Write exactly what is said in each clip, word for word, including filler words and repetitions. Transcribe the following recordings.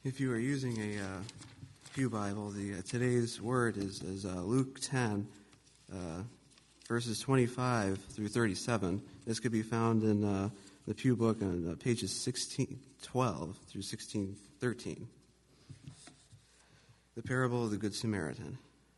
If you are using a uh, Pew Bible, the uh, today's word is, is uh, Luke ten, uh, verses twenty-five through thirty-seven. This could be found in uh, the Pew book on uh, pages sixteen twelve through sixteen thirteen. The parable of the Good Samaritan.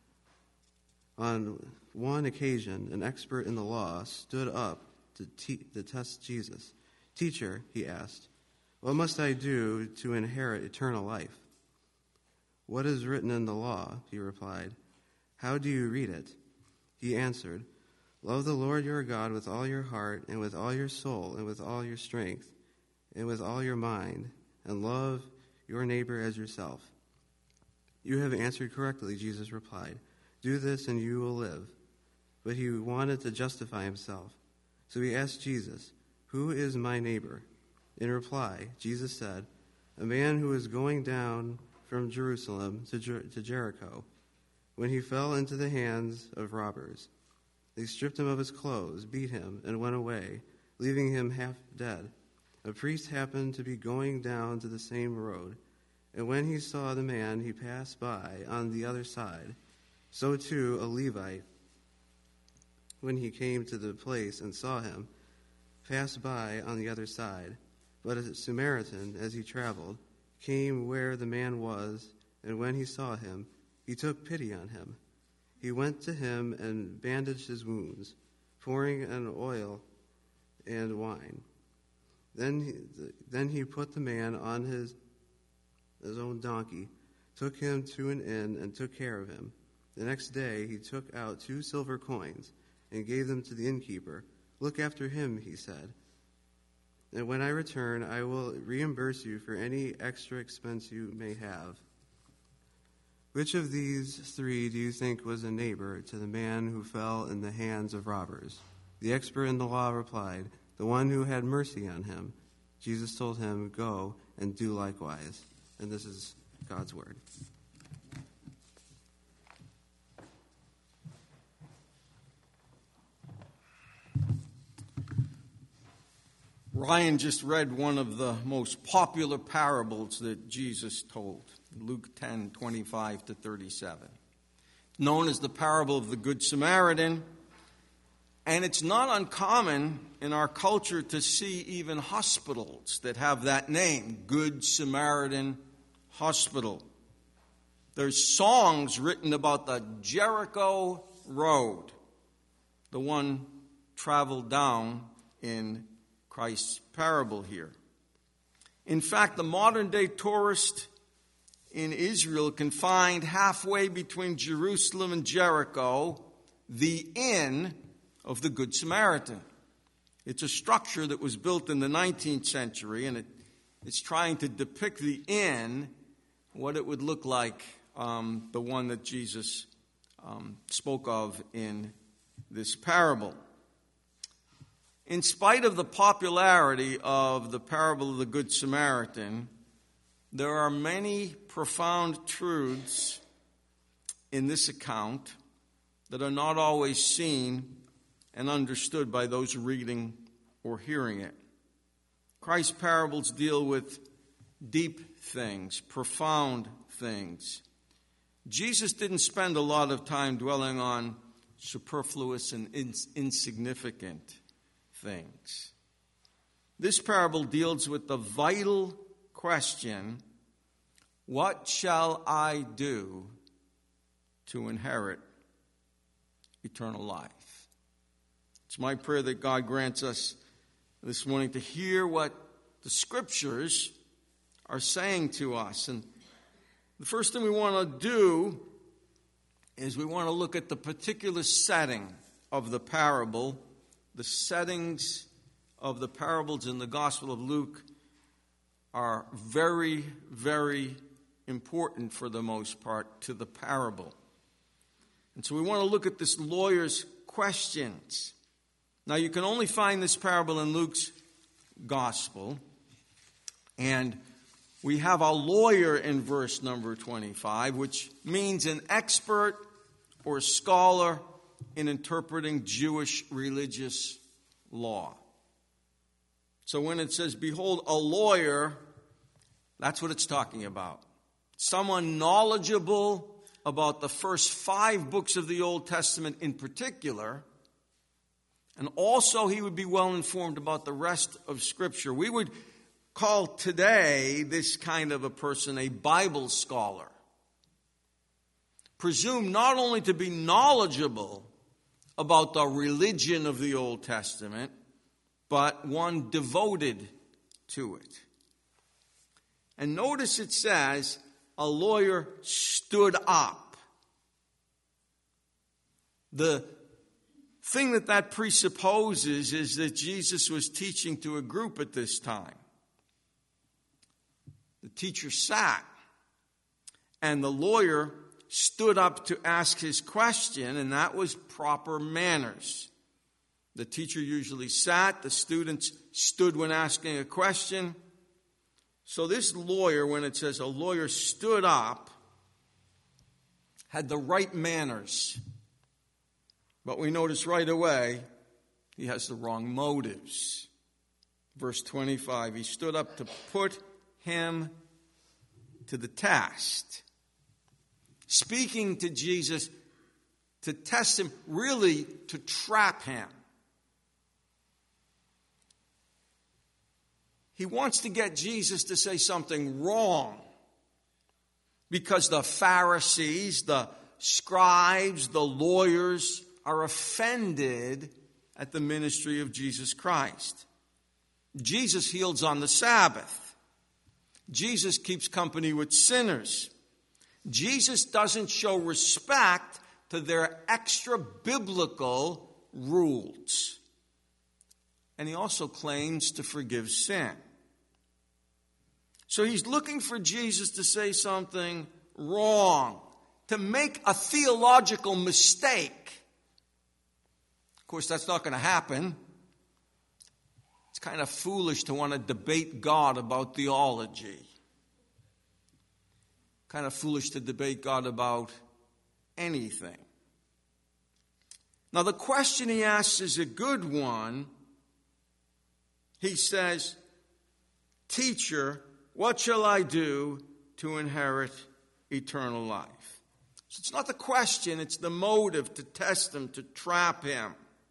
On one occasion, an expert in the law stood up to, te- to test Jesus. "Teacher," he asked, "what must I do to inherit eternal life?" "What is written in the law?" he replied. "How do you read it?" He answered, "Love the Lord your God with all your heart and with all your soul and with all your strength and with all your mind, and love your neighbor as yourself." "You have answered correctly," Jesus replied. "Do this and you will live." But he wanted to justify himself. So he asked Jesus, "Who is my neighbor?" In reply, Jesus said, "A man who was going down from Jerusalem to, Jer- to Jericho, when he fell into the hands of robbers. They stripped him of his clothes, beat him, and went away, leaving him half dead. A priest happened to be going down to the same road, and when he saw the man, he passed by on the other side. So too a Levite, when he came to the place and saw him, passed by on the other side. But a Samaritan, as he traveled, came where the man was, and when he saw him, he took pity on him. He went to him and bandaged his wounds, pouring in oil and wine. Then he, then he put the man on his, his own donkey, took him to an inn, and took care of him. The next day he took out two silver coins and gave them to the innkeeper. "Look after him," he said, "and when I return, I will reimburse you for any extra expense you may have." Which of these three do you think was a neighbor to the man who fell in the hands of robbers? The expert in the law replied, "The one who had mercy on him." Jesus told him, "Go and do likewise." And this is God's word. Ryan just read one of the most popular parables that Jesus told, Luke ten, twenty-five to thirty-seven. Known as the parable of the Good Samaritan, and it's not uncommon in our culture to see even hospitals that have that name, Good Samaritan Hospital. There's songs written about the Jericho Road, the one traveled down in Christ's parable here. In fact, the modern-day tourist in Israel can find halfway between Jerusalem and Jericho the Inn of the Good Samaritan. It's a structure that was built in the nineteenth century, and it, it's trying to depict the inn, what it would look like, um, the one that Jesus um, spoke of in this parable. In spite of the popularity of the parable of the Good Samaritan, there are many profound truths in this account that are not always seen and understood by those reading or hearing it. Christ's parables deal with deep things, profound things. Jesus didn't spend a lot of time dwelling on superfluous and ins- insignificant things. This parable deals with the vital question, what shall I do to inherit eternal life? It's my prayer that God grants us this morning to hear what the Scriptures are saying to us. And the first thing we want to do is we want to look at the particular setting of the parable. The settings of the parables in the Gospel of Luke are very, very important for the most part to the parable. And so we want to look at this lawyer's questions. Now, you can only find this parable in Luke's Gospel. And we have a lawyer in verse number twenty-five, which means an expert or scholar in interpreting Jewish religious law. So when it says, behold, a lawyer, That's what it's talking about. Someone knowledgeable about the first five books of the Old Testament in particular, and also he would be well informed about the rest of Scripture. We would call today this kind of a person a Bible scholar. Presumed not only to be knowledgeable about the religion of the Old Testament, but one devoted to it. And notice it says, a lawyer stood up. The thing that that presupposes is that Jesus was teaching to a group at this time. The teacher sat, and the lawyer stood up to ask his question, and that was proper manners. The teacher usually sat, the students stood when asking a question. So this lawyer, when it says a lawyer stood up, had the right manners. But we notice right away, he has the wrong motives. Verse twenty-five, he stood up to put him to the test. Speaking to Jesus to test him, really to trap him. He wants to get Jesus to say something wrong because the Pharisees, the scribes, the lawyers are offended at the ministry of Jesus Christ. Jesus heals on the Sabbath. Jesus keeps company with sinners. Jesus doesn't show respect to their extra biblical rules. And he also claims to forgive sin. So he's looking for Jesus to say something wrong, to make a theological mistake. Of course, that's not going to happen. It's kind of foolish to want to debate God about theology. Kind of foolish to debate God about anything. Now, the question he asks is a good one. He says, "Teacher, what shall I do to inherit eternal life?" So it's not the question, it's the motive to test him, to trap him.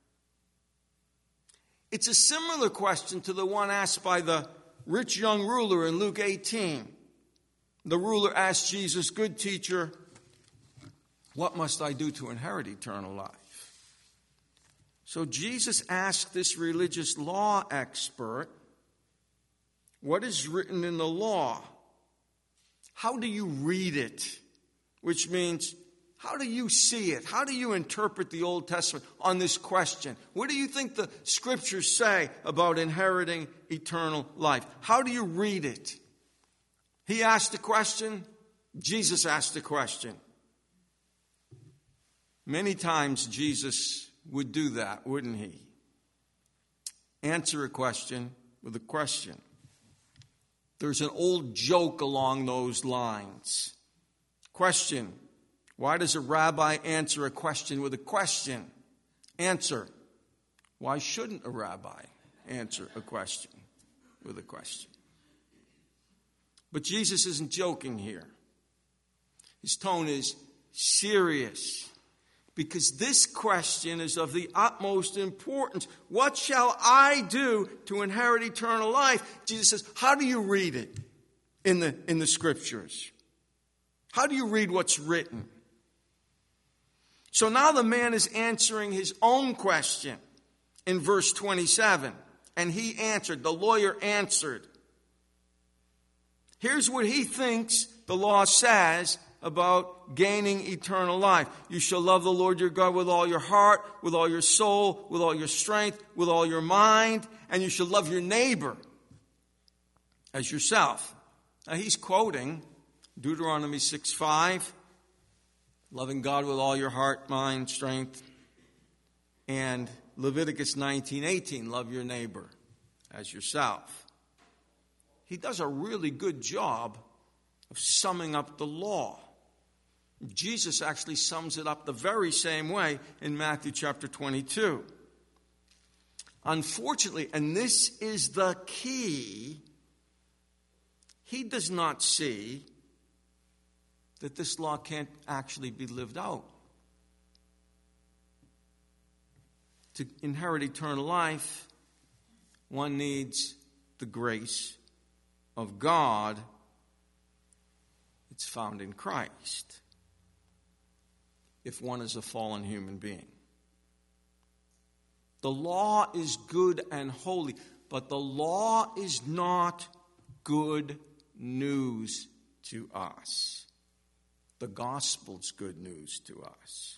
It's a similar question to the one asked by the rich young ruler in Luke eighteen. The ruler asked Jesus, "Good teacher, what must I do to inherit eternal life?" So Jesus asked this religious law expert, what is written in the law? How do you read it? Which means, how do you see it? How do you interpret the Old Testament on this question? What do you think the Scriptures say about inheriting eternal life? How do you read it? He asked a question. Jesus asked a question. Many times Jesus would do that, wouldn't he? Answer a question with a question. There's an old joke along those lines. Question. Why does a rabbi answer a question with a question? Answer. Why shouldn't a rabbi answer a question with a question? But Jesus isn't joking here. His tone is serious. Because this question is of the utmost importance. What shall I do to inherit eternal life? Jesus says, how do you read it in the, in the Scriptures? How do you read what's written? So now the man is answering his own question in verse twenty-seven. And he answered, the lawyer answered. Here's what he thinks the law says about gaining eternal life. You shall love the Lord your God with all your heart, with all your soul, with all your strength, with all your mind, and you shall love your neighbor as yourself. Now he's quoting Deuteronomy six five, loving God with all your heart, mind, strength, and Leviticus nineteen eighteen, love your neighbor as yourself. He does a really good job of summing up the law. Jesus actually sums it up the very same way in Matthew chapter twenty-two. Unfortunately, and this is the key, he does not see that this law can't actually be lived out. To inherit eternal life, one needs the grace of God. It's found in Christ, if one is a fallen human being. The law is good and holy, but the law is not good news to us. The gospel's good news to us.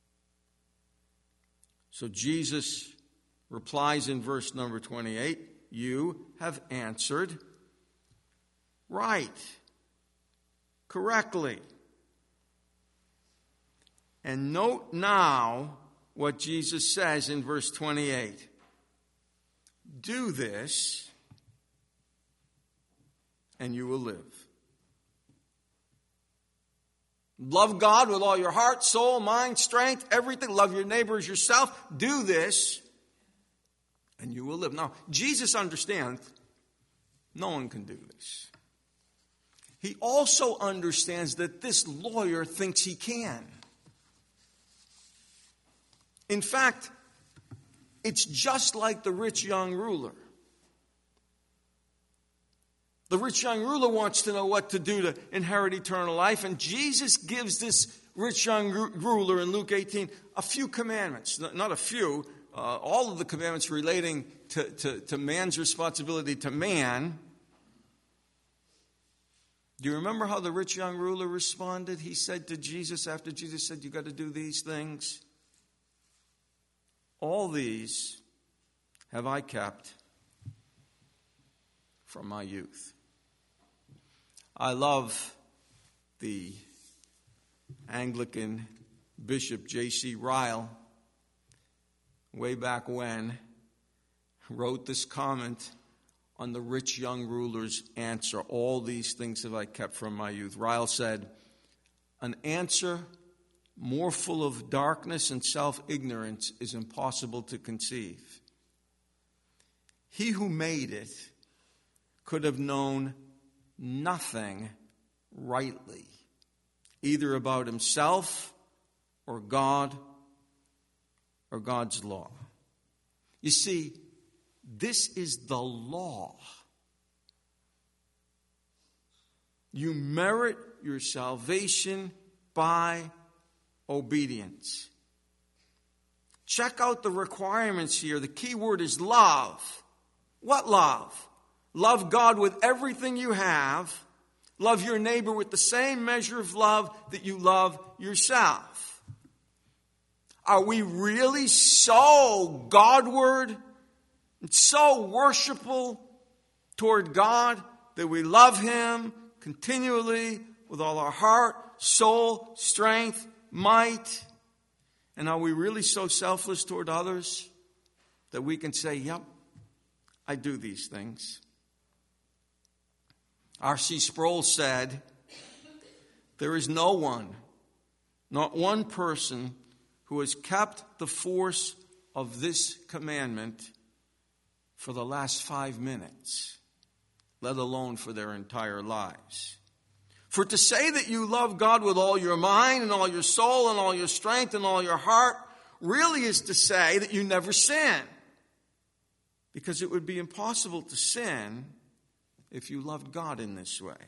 So Jesus replies in verse number twenty-eight, you have answered right, correctly. And note now what Jesus says in verse twenty-eight. Do this, and you will live. Love God with all your heart, soul, mind, strength, everything. Love your neighbor as yourself. Do this, and you will live. Now, Jesus understands no one can do this. He also understands that this lawyer thinks he can. In fact, it's just like the rich young ruler. The rich young ruler wants to know what to do to inherit eternal life, and Jesus gives this rich young ruler in Luke eighteen a few commandments. Not a few, uh, all of the commandments relating to, to, to man's responsibility to man. Do you remember how the rich young ruler responded? He said to Jesus, after Jesus said, you got to do these things. All these have I kept from my youth. I love the Anglican Bishop J C Ryle, way back when, wrote this comment on the rich young ruler's answer. All these things have I kept from my youth. Ryle said, an answer more full of darkness and self-ignorance is impossible to conceive. He who made it could have known nothing rightly, either about himself or God or God's law. You see, this is the law. You merit your salvation by obedience. Check out the requirements here. The key word is love. What love? Love God with everything you have. Love your neighbor with the same measure of love that you love yourself. Are we really so Godward and so worshipful toward God that we love Him continually with all our heart, soul, strength, might? And are we really so selfless toward others that we can say, yep, I do these things? R C Sproul said, there is no one, not one person, who has kept the force of this commandment for the last five minutes, let alone for their entire lives. For to say that you love God with all your mind and all your soul and all your strength and all your heart really is to say that you never sin. Because it would be impossible to sin if you loved God in this way.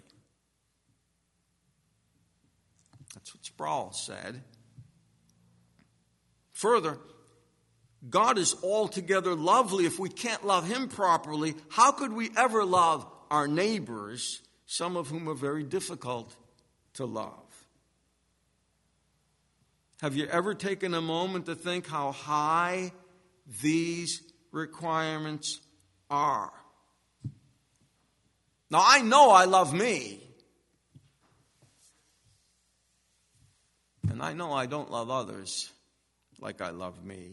That's what Sproul said. Further, God is altogether lovely. If we can't love Him properly, how could we ever love our neighbors, some of whom are very difficult to love? Have you ever taken a moment to think how high these requirements are? Now, I know I love me. And I know I don't love others like I love me.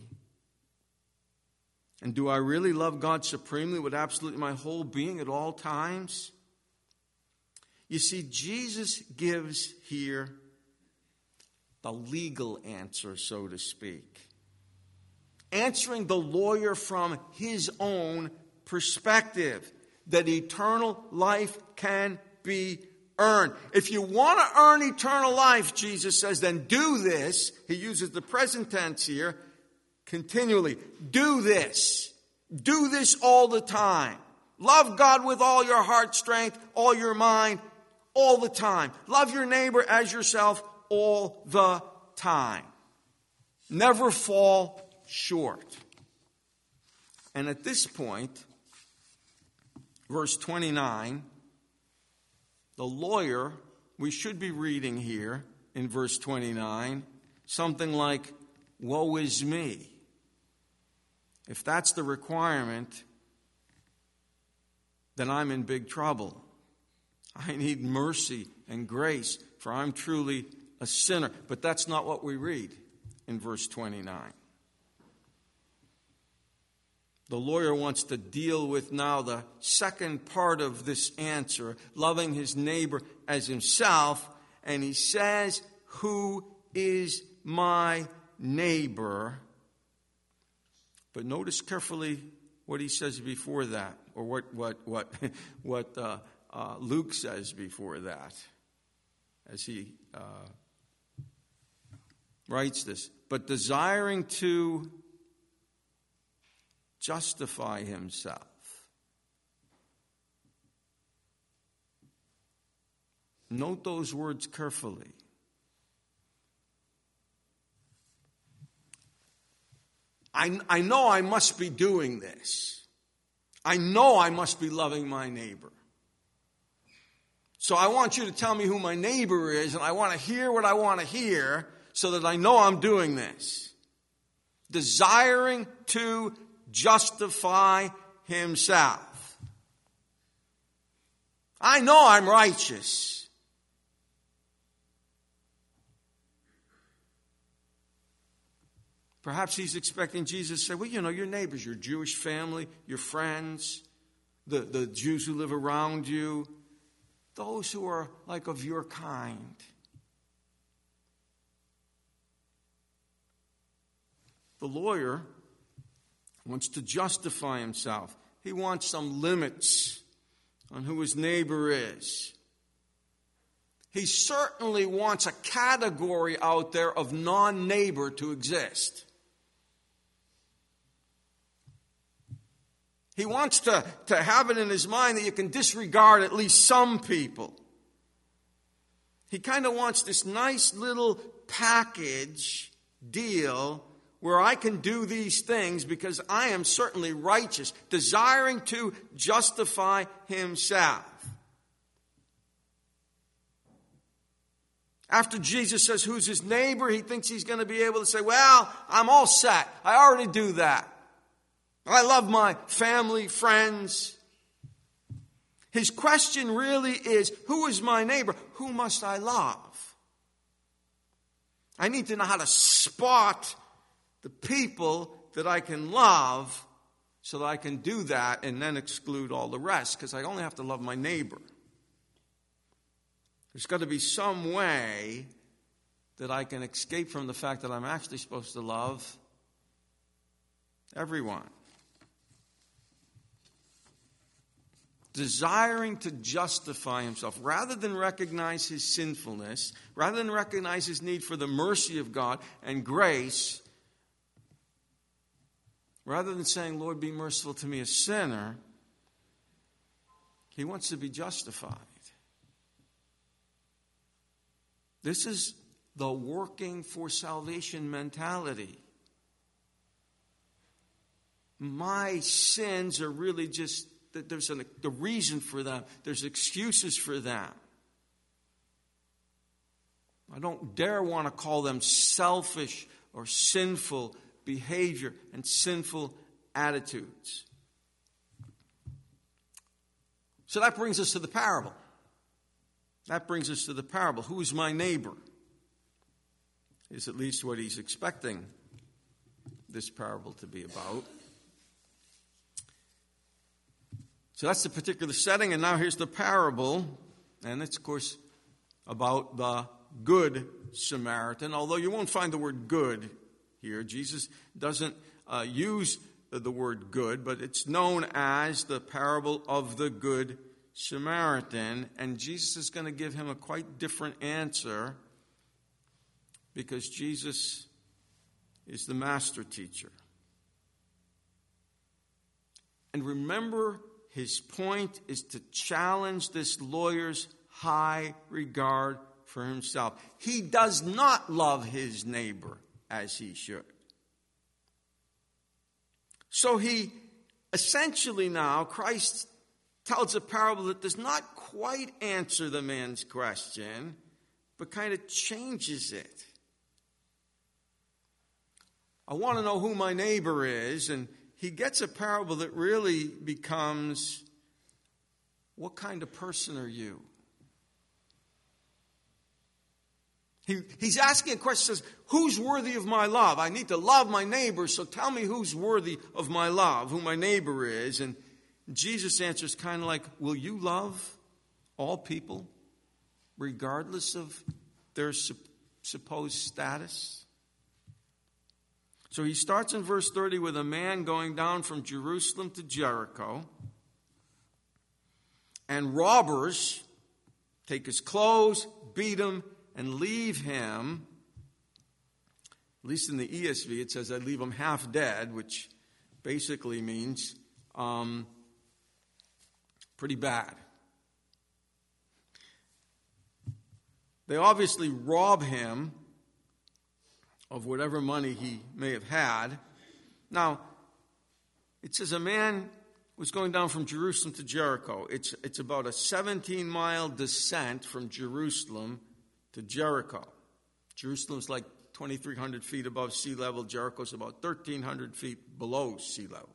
And do I really love God supremely with absolutely my whole being at all times? You see, Jesus gives here the legal answer, so to speak. Answering the lawyer from his own perspective, that eternal life can be earned. If you want to earn eternal life, Jesus says, then do this. He uses the present tense here continually. Do this. Do this all the time. Love God with all your heart, strength, all your mind, all the time. Love your neighbor as yourself all the time. Never fall short. And at this point, verse twenty-nine, the lawyer, we should be reading here in verse twenty-nine, something like, woe is me. If that's the requirement, then I'm in big trouble. I need mercy and grace, for I'm truly a sinner. But that's not what we read in verse twenty-nine. The lawyer wants to deal with now the second part of this answer, loving his neighbor as himself. And he says, who is my neighbor? But notice carefully what he says before that, or what what what what uh, uh, Luke says before that, as he uh, writes this. But desiring to justify himself. Note those words carefully. I, I know I must be doing this. I know I must be loving my neighbor. So I want you to tell me who my neighbor is, and I want to hear what I want to hear so that I know I'm doing this. Desiring to justify himself. I know I'm righteous. Perhaps he's expecting Jesus to say, well, you know, your neighbors, your Jewish family, your friends, the, the Jews who live around you, those who are like of your kind. The lawyer wants to justify himself. He wants some limits on who his neighbor is. He certainly wants a category out there of non-neighbor to exist. He wants to, to have it in his mind that you can disregard at least some people. He kind of wants this nice little package deal where I can do these things because I am certainly righteous, desiring to justify himself. After Jesus says who's his neighbor, he thinks he's going to be able to say, well, I'm all set. I already do that. I love my family, friends. His question really is, who is my neighbor? Who must I love? I need to know how to spot the people that I can love so that I can do that and then exclude all the rest, because I only have to love my neighbor. There's got to be some way that I can escape from the fact that I'm actually supposed to love everyone. Desiring to justify himself, rather than recognize his sinfulness, rather than recognize his need for the mercy of God and grace, rather than saying, Lord, be merciful to me, a sinner, he wants to be justified. This is the working for salvation mentality. My sins are really just, there's a the reason for them. There's excuses for them. I don't dare want to call them selfish or sinful behavior and sinful attitudes. So that brings us to the parable. That brings us to the parable. Who is my neighbor? Is at least what he's expecting this parable to be about. So that's the particular setting, and now here's the parable. And it's, of course, about the Good Samaritan, although you won't find the word good here. Jesus doesn't uh, use the word good, but it's known as the parable of the Good Samaritan, and Jesus is going to give him a quite different answer because Jesus is the master teacher. And remember, his point is to challenge this lawyer's high regard for himself. He does not love his neighbor as he should. So he essentially now, Christ tells a parable that does not quite answer the man's question, but kind of changes it. I want to know who my neighbor is, and he gets a parable that really becomes, what kind of person are you? He, he's asking a question, says, who's worthy of my love? I need to love my neighbor, so tell me who's worthy of my love, who my neighbor is. And Jesus answers kind of like, will you love all people, regardless of their sup- supposed status? So he starts in verse thirty with a man going down from Jerusalem to Jericho, and robbers take his clothes, beat him, and leave him, at least in the E S V, it says, I leave him half dead, which basically means um, pretty bad. They obviously rob him of whatever money he may have had. Now, it says a man was going down from Jerusalem to Jericho. It's, it's about a seventeen-mile descent from Jerusalem to Jericho. Jerusalem's like twenty-three hundred feet above sea level. Jericho's about thirteen hundred feet below sea level.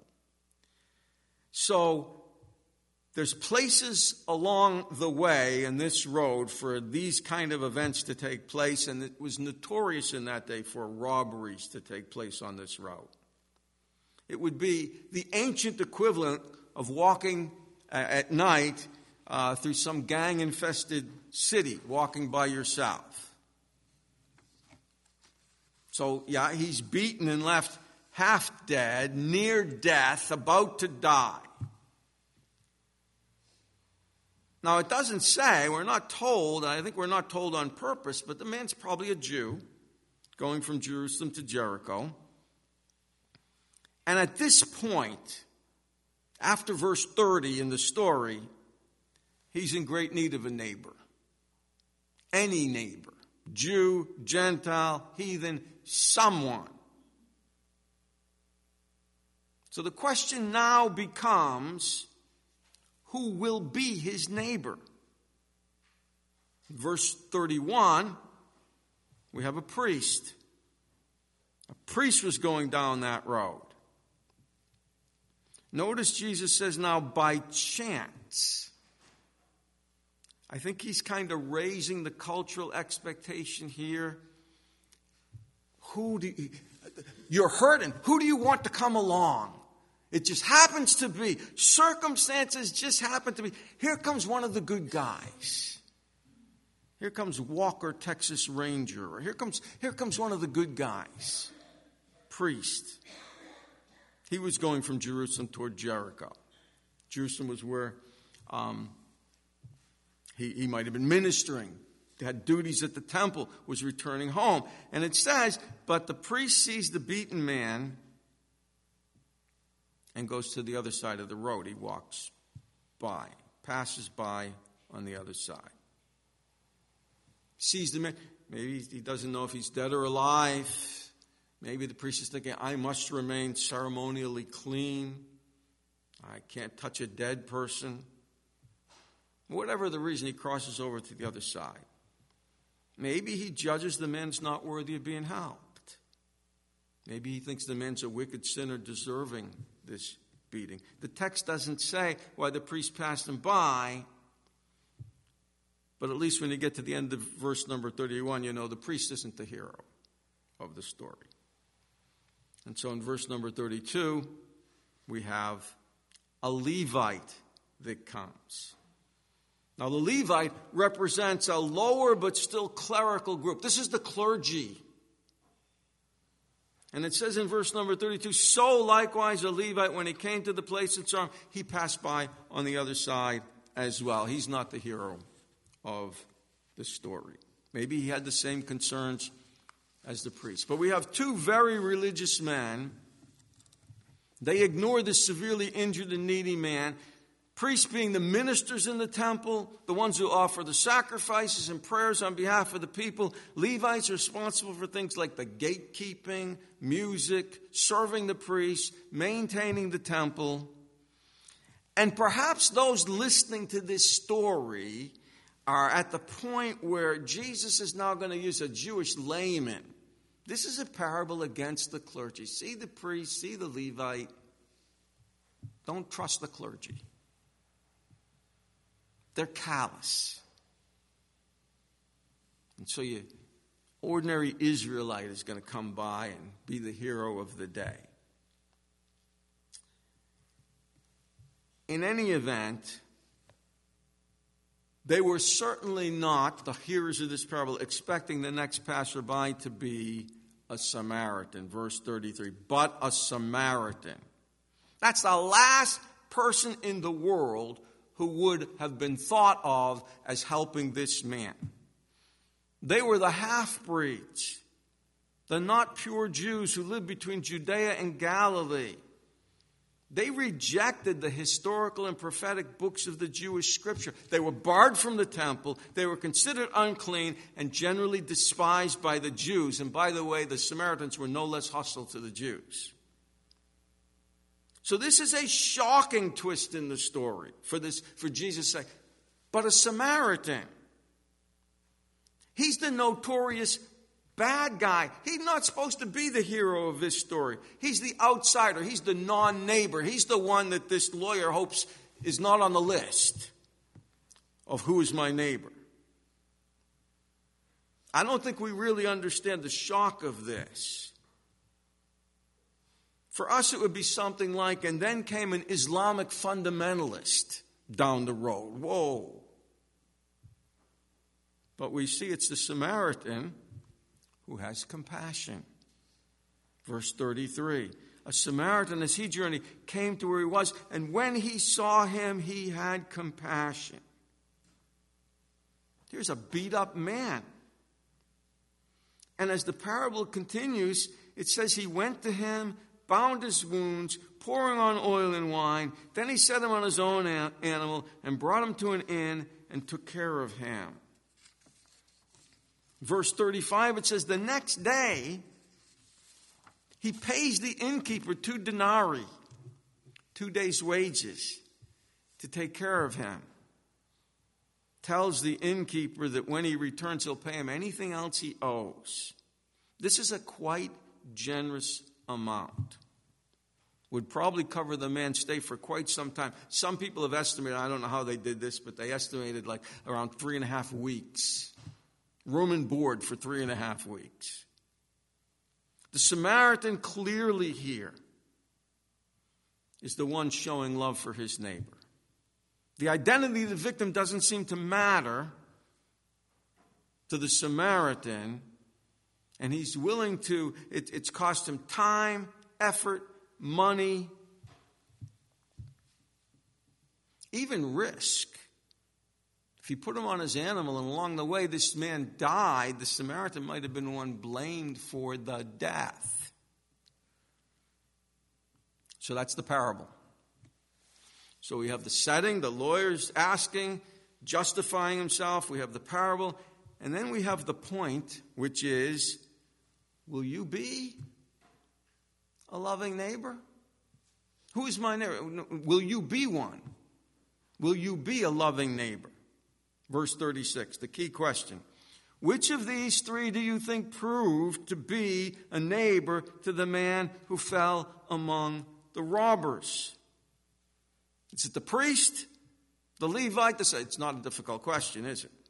So there's places along the way in this road for these kind of events to take place, and it was notorious in that day for robberies to take place on this route. It would be the ancient equivalent of walking uh, at night uh, through some gang-infested city, walking by yourself. So, yeah, he's beaten and left half dead, near death, about to die. Now, it doesn't say, we're not told, I think we're not told on purpose, but the man's probably a Jew going from Jerusalem to Jericho. And at this point, after verse thirty in the story, he's in great need of a neighbor. Any neighbor. Jew, Gentile, heathen, someone. So the question now becomes, who will be his neighbor? Verse thirty-one, we have a priest. A priest was going down that road. Notice Jesus says now, by chance. I think he's kind of raising the cultural expectation here. Who do you, you're hurting. Who do you want to come along? It just happens to be. Circumstances just happen to be. Here comes one of the good guys. Here comes Walker, Texas Ranger. Or here comes, here comes one of the good guys. Priest. He was going from Jerusalem toward Jericho. Jerusalem was where um, he, he might have been ministering. He had duties at the temple, was returning home. And it says, but the priest sees the beaten man and goes to the other side of the road. He walks by, passes by on the other side. Sees the man. Maybe he doesn't know if he's dead or alive. Maybe the priest is thinking, I must remain ceremonially clean. I can't touch a dead person. Whatever the reason, he crosses over to the other side. Maybe he judges the man's not worthy of being helped. Maybe he thinks the man's a wicked sinner deserving this beating. The text doesn't say why the priest passed him by, but at least when you get to the end of verse number thirty-one, you know the priest isn't the hero of the story. And so in verse number thirty-two, we have a Levite that comes. Now the Levite represents a lower but still clerical group. This is the clergy. And it says in verse number thirty-two, so likewise a Levite, when he came to the place and saw him, he passed by on the other side as well. He's not the hero of the story. Maybe he had the same concerns as the priest. But we have two very religious men. They ignore the severely injured and needy man. Priests being the ministers in the temple, the ones who offer the sacrifices and prayers on behalf of the people. Levites are responsible for things like the gatekeeping, music, serving the priests, maintaining the temple. And perhaps those listening to this story are at the point where Jesus is now going to use a Jewish layman. This is a parable against the clergy. See the priest, see the Levite. Don't trust the clergy. They're callous. And so you ordinary Israelite is going to come by and be the hero of the day. In any event, they were certainly not, the hearers of this parable, expecting the next passerby to be a Samaritan. Verse thirty-three, but a Samaritan. That's the last person in the world who would have been thought of as helping this man. They were the half-breeds, the not pure Jews who lived between Judea and Galilee. They rejected the historical and prophetic books of the Jewish scripture. They were barred from the temple. They were considered unclean and generally despised by the Jews. And by the way, the Samaritans were no less hostile to the Jews. So this is a shocking twist in the story for this, for Jesus to say, but a Samaritan. He's the notorious bad guy. He's not supposed to be the hero of this story. He's the outsider. He's the non-neighbor. He's the one that this lawyer hopes is not on the list of who is my neighbor. I don't think we really understand the shock of this. For us, it would be something like, and then came an Islamic fundamentalist down the road. Whoa. But we see it's the Samaritan who has compassion. Verse thirty-three, a Samaritan, as he journeyed, came to where he was, and when he saw him, he had compassion. Here's a beat-up man. And as the parable continues, it says he went to him, bound his wounds, pouring on oil and wine. Then he set him on his own animal and brought him to an inn and took care of him. Verse thirty-five, it says, the next day, he pays the innkeeper two denarii, two days' wages, to take care of him. Tells the innkeeper that when he returns, he'll pay him anything else he owes. This is a quite generous amount. Would probably cover the man's stay for quite some time. Some people have estimated, I don't know how they did this, but they estimated like around three and a half weeks. Room and board for three and a half weeks. The Samaritan clearly here is the one showing love for his neighbor. The identity of the victim doesn't seem to matter to the Samaritan, and he's willing to, it, it's cost him time, effort, money, even risk. If he put him on his animal and along the way this man died, the Samaritan might have been one blamed for the death. So that's the parable. So we have the setting, the lawyer's asking, justifying himself. We have the parable. And then we have the point, which is, will you be a loving neighbor? Who is my neighbor? Will you be one? Will you be a loving neighbor? Verse thirty-six, the key question. Which of these three do you think proved to be a neighbor to the man who fell among the robbers? Is it the priest, the Levite? It's not a difficult question, is it?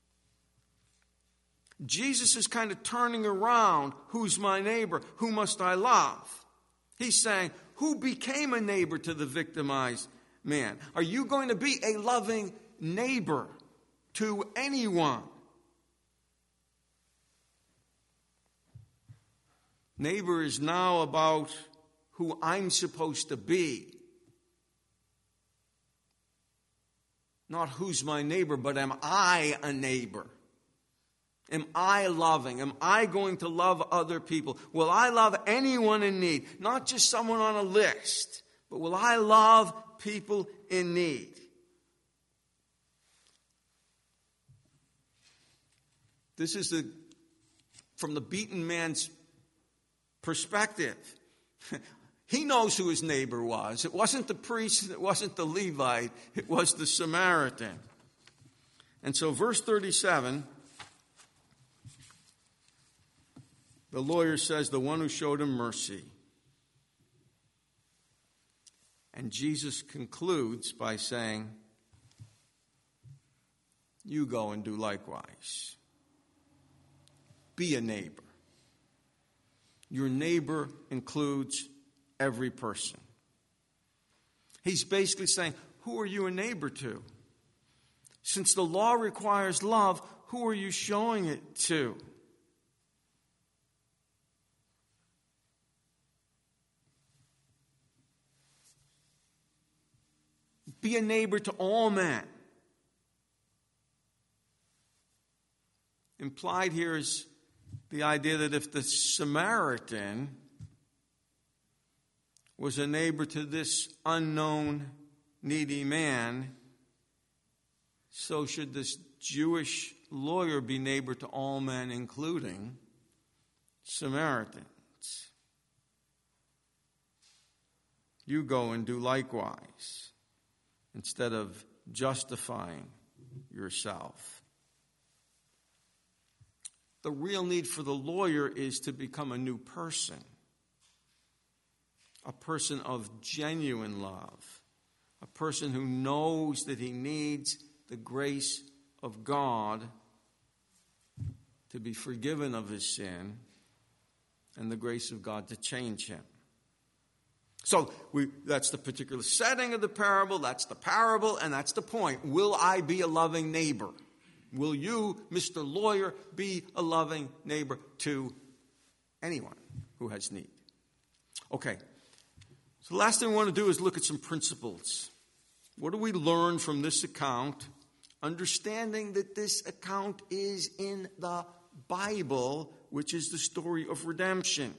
Jesus is kind of turning around, who's my neighbor? Who must I love? He's saying, who became a neighbor to the victimized man? Are you going to be a loving neighbor to anyone? Neighbor is now about who I'm supposed to be. Not who's my neighbor, but am I a neighbor? Am I loving? Am I going to love other people? Will I love anyone in need? Not just someone on a list, but will I love people in need? This is the from the beaten man's perspective. He knows who his neighbor was. It wasn't the priest, it wasn't the Levite, it was the Samaritan. And so verse thirty-seven, the lawyer says, the one who showed him mercy. And Jesus concludes by saying, you go and do likewise. Be a neighbor. Your neighbor includes every person. He's basically saying, who are you a neighbor to? Since the law requires love, who are you showing it to? Be a neighbor to all men. Implied here is the idea that if the Samaritan was a neighbor to this unknown, needy man, so should this Jewish lawyer be neighbor to all men, including Samaritans. You go and do likewise, instead of justifying yourself. The real need for the lawyer is to become a new person, a person of genuine love, a person who knows that he needs the grace of God to be forgiven of his sin and the grace of God to change him. So we, that's the particular setting of the parable, that's the parable, and that's the point. Will I be a loving neighbor? Will you, Mister Lawyer, be a loving neighbor to anyone who has need? Okay. So the last thing we want to do is look at some principles. What do we learn from this account? Understanding that this account is in the Bible, which is the story of redemption.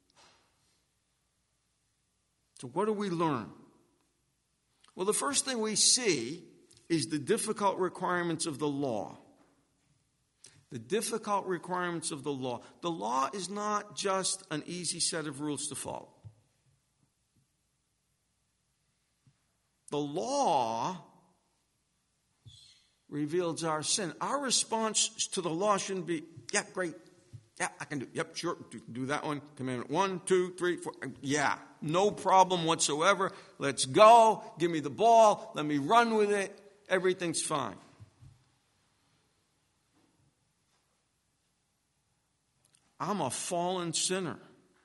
So what do we learn? Well, the first thing we see is the difficult requirements of the law. The difficult requirements of the law. The law is not just an easy set of rules to follow. The law reveals our sin. Our response to the law shouldn't be, yeah, great. Yeah, I can do, yep, sure, do, do that one. Commandment one, two, three, four. Yeah, no problem whatsoever. Let's go. Give me the ball. Let me run with it. Everything's fine. I'm a fallen sinner.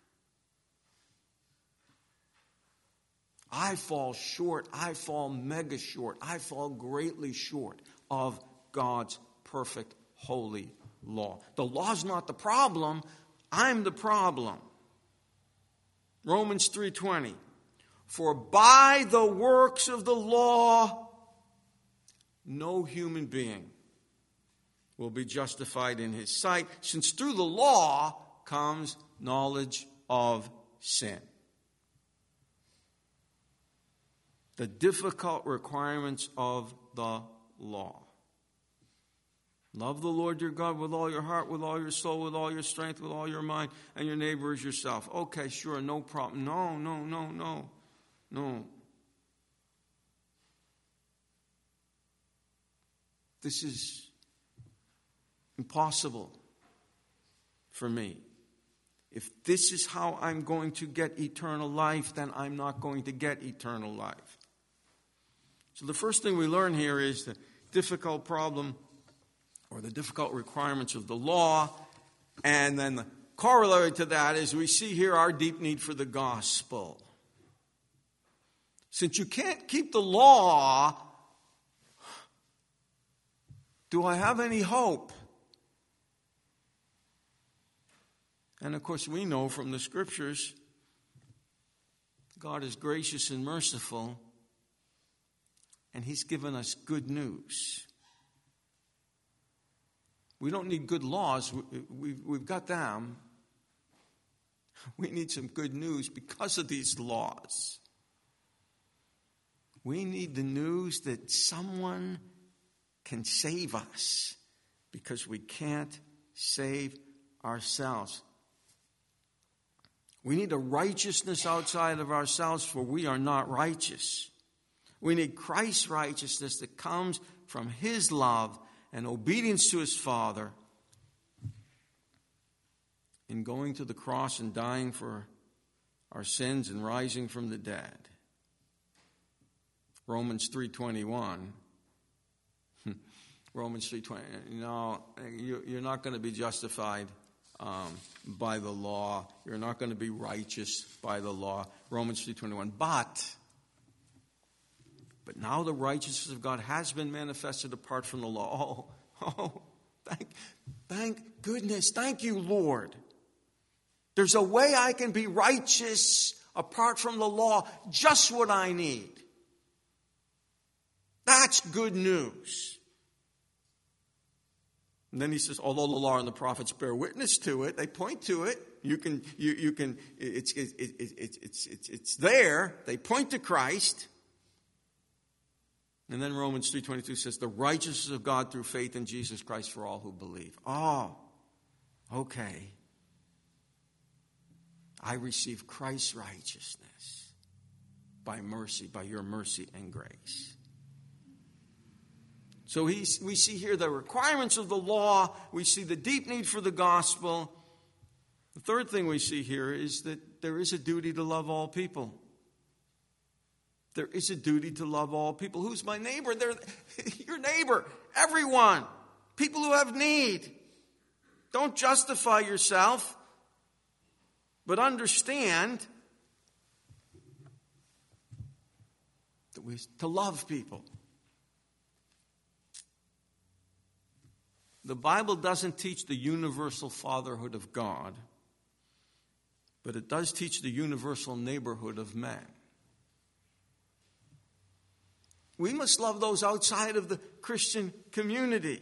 I fall short. I fall mega short. I fall greatly short of God's perfect, holy law. The law's not the problem. I'm the problem. Romans three twenty. For by the works of the law, no human being will be justified in his sight, since through the law comes knowledge of sin. The difficult requirements of the law. Love the Lord your God with all your heart, with all your soul, with all your strength, with all your mind, and your neighbor as yourself. Okay, sure, no problem. No, no, no, no, no. This is impossible for me. If this is how I'm going to get eternal life, then I'm not going to get eternal life. So the first thing we learn here is the difficult problem or the difficult requirements of the law. And then the corollary to that is we see here our deep need for the gospel. Since you can't keep the law, do I have any hope? And of course we know from the scriptures, God is gracious and merciful. and he's given us good news. We don't need good laws. We've, we've got them. We need some good news because of these laws. We need the news that someone can save us because we can't save ourselves. We need a righteousness outside of ourselves, for we are not righteous. We need Christ's righteousness that comes from his love and obedience to his Father in going to the cross and dying for our sins and rising from the dead. Romans three twenty-one. Romans three twenty. No, you're not going to be justified um, by the law. You're not going to be righteous by the law. Romans three twenty-one. But, but now the righteousness of God has been manifested apart from the law. Oh, oh, thank, thank goodness. Thank you, Lord. There's a way I can be righteous apart from the law. Just what I need. That's good news. And then he says, although the law and the prophets bear witness to it, they point to it. You can, you, you can, it's, it, it, it, it's, it's, it's there. They point to Christ. And then Romans three twenty-two says, the righteousness of God through faith in Jesus Christ for all who believe. Oh, okay. I receive Christ's righteousness by mercy, by your mercy and grace. So he, we see here the requirements of the law. We see the deep need for the gospel. The third thing we see here is that there is a duty to love all people. There is a duty to love all people. Who's my neighbor? They're your neighbor. Everyone. People who have need. Don't justify yourself, but understand that we to love people. The Bible doesn't teach the universal fatherhood of God, but it does teach the universal neighborhood of men. We must love those outside of the Christian community.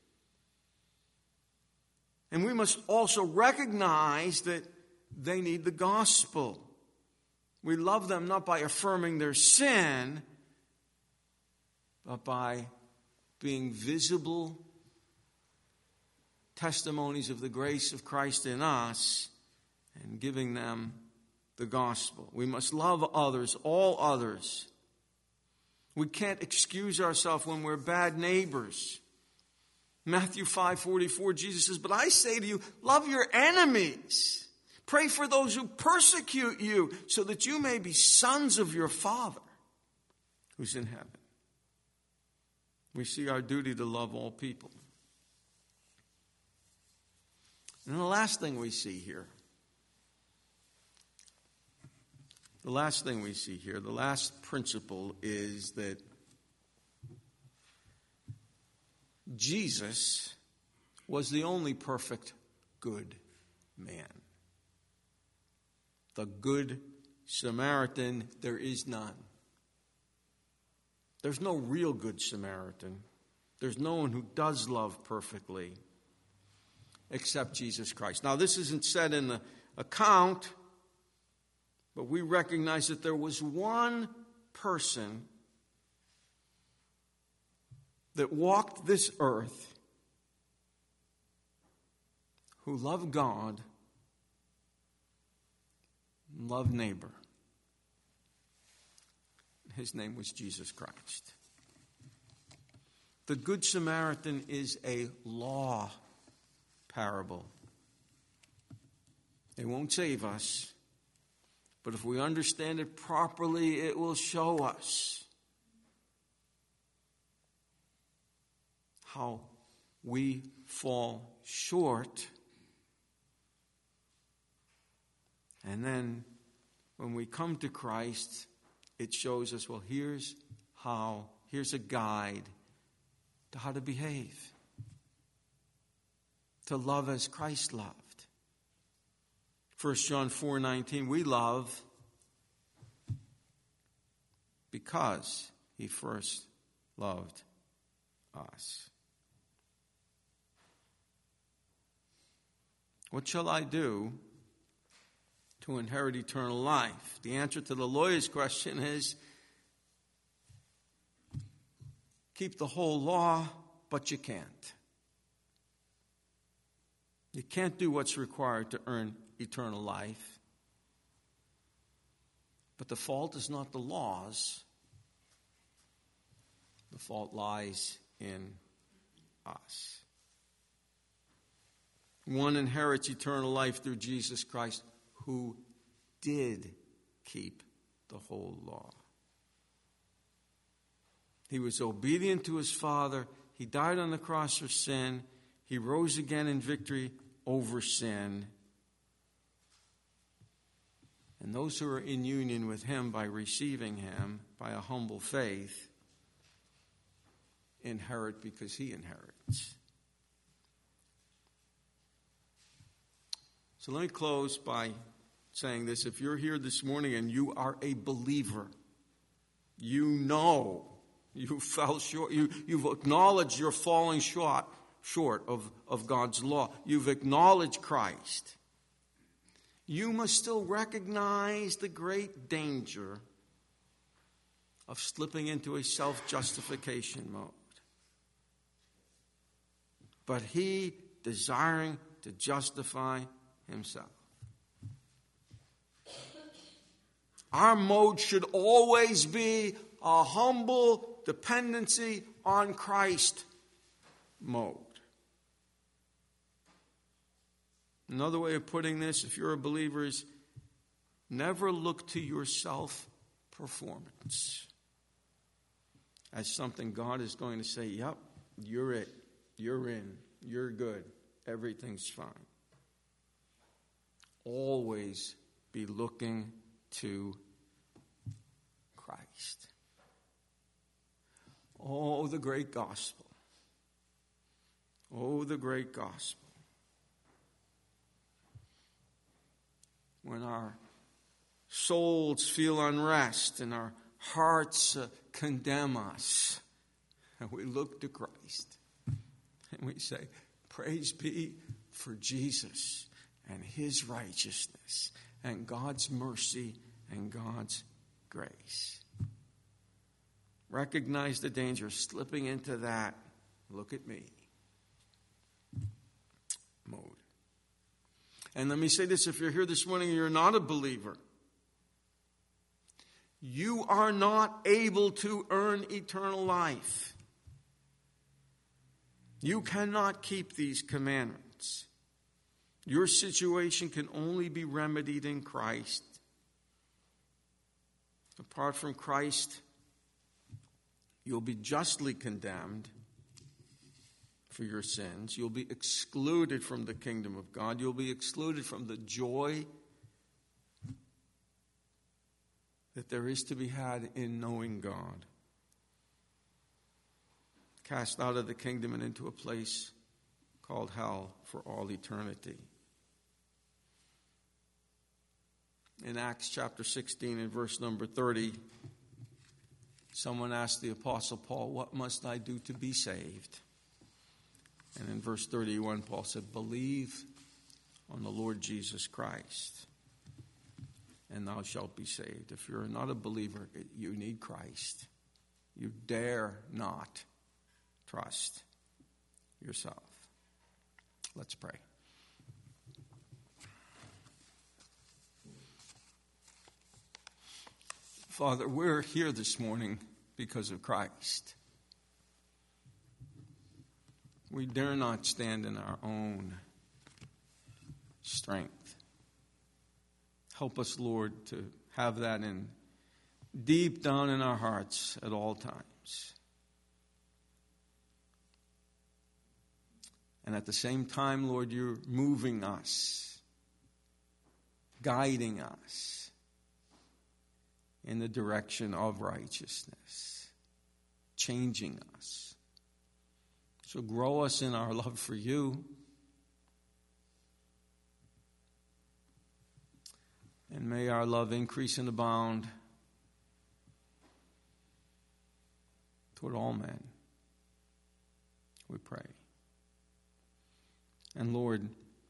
And we must also recognize that they need the gospel. We love them not by affirming their sin, but by being visible testimonies of the grace of Christ in us and giving them the gospel. We must love others, all others. We can't excuse ourselves when we're bad neighbors. Matthew five forty-four, Jesus says, but I say to you, love your enemies. Pray for those who persecute you, so that you may be sons of your Father who's in heaven. We see our duty to love all people. And the last thing we see here, the last thing we see here, the last principle is that Jesus was the only perfect good man. The good Samaritan, there is none. There's no real good Samaritan. There's no one who does love perfectly except Jesus Christ. Now, this isn't said in the account, but we recognize that there was one person that walked this earth who loved God and loved neighbor. His name was Jesus Christ. The Good Samaritan is a law parable. It won't save us, but if we understand it properly, it will show us how we fall short. And then when we come to Christ, it shows us, well, here's how, here's a guide to how to behave, to love as Christ loved. First John four nineteen, we love because he first loved us. What shall I do to inherit eternal life? The answer to the lawyer's question is, keep the whole law, but you can't. You can't do what's required to earn eternal life. But the fault is not the laws. The fault lies in us. One inherits eternal life through Jesus Christ, who did keep the whole law. He was obedient to his Father. He died on the cross for sin. He rose again in victory over sin. And those who are in union with him by receiving him by a humble faith inherit because he inherits. So let me close by saying this. If you're here this morning and you are a believer, you know you fell short. You, you've acknowledged you're falling short, short of, of God's law. You've acknowledged Christ. You must still recognize the great danger of slipping into a self-justification mode. But he desiring to justify himself. Our mode should always be a humble dependency on Christ mode. Another way of putting this, if you're a believer, is never look to your self-performance as something God is going to say, yep, you're it, you're in, you're good, everything's fine. Always be looking to Christ. Oh, the great gospel. Oh, the great gospel. When our souls feel unrest and our hearts uh, condemn us, and we look to Christ and we say, praise be for Jesus and his righteousness and God's mercy and God's grace. Recognize the danger of slipping into that look at me mode. And let me say this, if you're here this morning and you're not a believer, you are not able to earn eternal life. You cannot keep these commandments. Your situation can only be remedied in Christ. Apart from Christ, you'll be justly condemned for your sins. You'll be excluded from the kingdom of God. You'll be excluded from the joy that there is to be had in knowing God. Cast out of the kingdom and into a place called hell for all eternity. In Acts chapter sixteen and verse number thirty, someone asked the Apostle Paul, what must I do to be saved? And in verse thirty-one, Paul said, believe on the Lord Jesus Christ, and thou shalt be saved. If you're not a believer, you need Christ. You dare not trust yourself. Let's pray. Father, we're here this morning because of Christ. We dare not stand in our own strength. Help us, Lord, to have that in deep down in our hearts at all times. And at the same time, Lord, you're moving us, guiding us in the direction of righteousness, changing us. So grow us in our love for you. And may our love increase and abound toward all men. We pray. And Lord,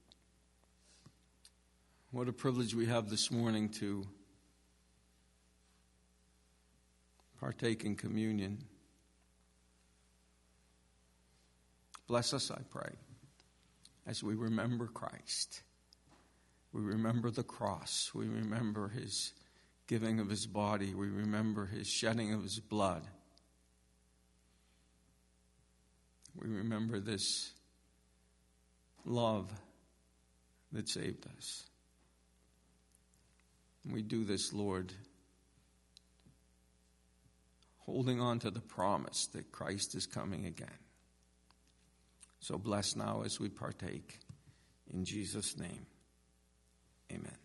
what a privilege we have this morning to partake in communion. Bless us, I pray, as we remember Christ. We remember the cross. We remember his giving of his body. We remember his shedding of his blood. We remember this love that saved us. And we do this, Lord, holding on to the promise that Christ is coming again. So bless now as we partake. In Jesus' name, amen.